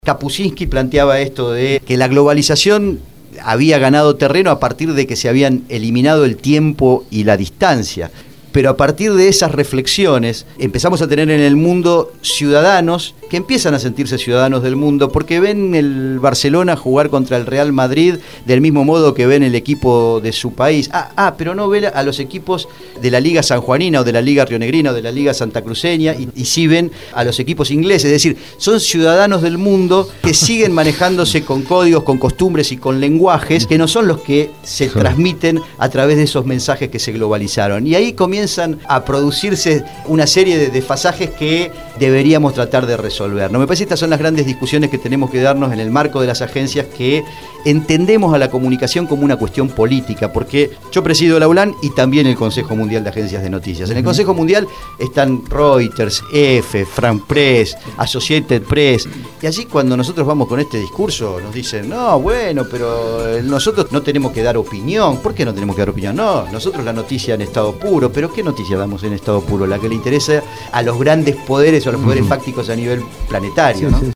Kapuscinski planteaba esto de que la globalización había ganado terreno a partir de que se habían eliminado el tiempo y la distancia. Pero a partir de esas reflexiones empezamos a tener en el mundo ciudadanos que empiezan a sentirse ciudadanos del mundo porque ven el Barcelona jugar contra el Real Madrid del mismo modo que ven el equipo de su país. Pero no ven a los equipos de la Liga Sanjuanina o de la Liga Rionegrina o de la Liga Santacruceña y sí ven a los equipos ingleses. Es decir, son ciudadanos del mundo que siguen manejándose con códigos, con costumbres y con lenguajes que no son los que se transmiten a través de esos mensajes que se globalizaron. Y ahí comienzan a producirse una serie de desfasajes que deberíamos tratar de resolver. ¿No? Me parece que estas son las grandes discusiones que tenemos que darnos en el marco de las agencias, que entendemos a la comunicación como una cuestión política, porque yo presido la ULAN y también el Consejo Mundial de Agencias de Noticias. En el Consejo Mundial están Reuters, EFE, France Press, Associated Press, y allí cuando nosotros vamos con este discurso nos dicen, no, bueno, pero nosotros no tenemos que dar opinión. ¿Por qué no tenemos que dar opinión? No, nosotros la noticia en estado puro. ¿Pero qué noticia damos en estado puro? La que le interesa a los grandes poderes o a los poderes fácticos a nivel planetario, ¿no?